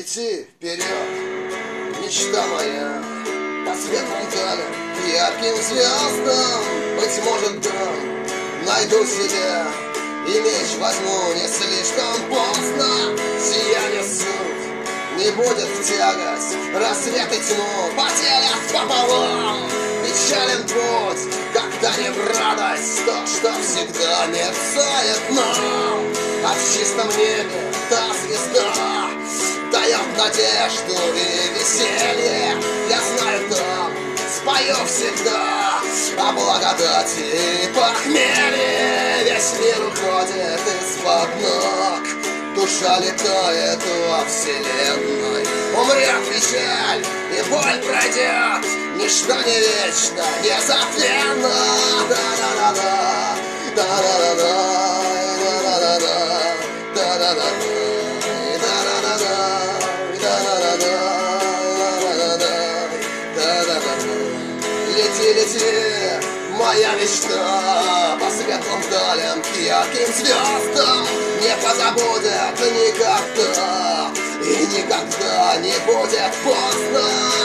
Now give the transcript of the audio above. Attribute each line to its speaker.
Speaker 1: Лети вперед, мечта моя, по светлым далям, ярким звездам. Быть может, там найду себя и меч возьму не слишком поздно. Сияние суд не будет в тягость, рассвет и тьму поделят пополам. Печален путь, когда не в радость то, что всегда мерцает нам. А в чистом небе та звезда дает надежду и веселье. Я знаю, там спою всегда о благодати и похмелье. Весь мир уходит из-под ног, душа летает во вселенной. Умрет печаль и боль пройдет, ничто не вечно, незатленно. Да-да-да-да, да-да-да-да, да-да-да-да, да-да-да-да. Лети, лети, моя мечта, по светлым далям, к ярким звездам. Не позабудет никогда, и никогда не будет поздно.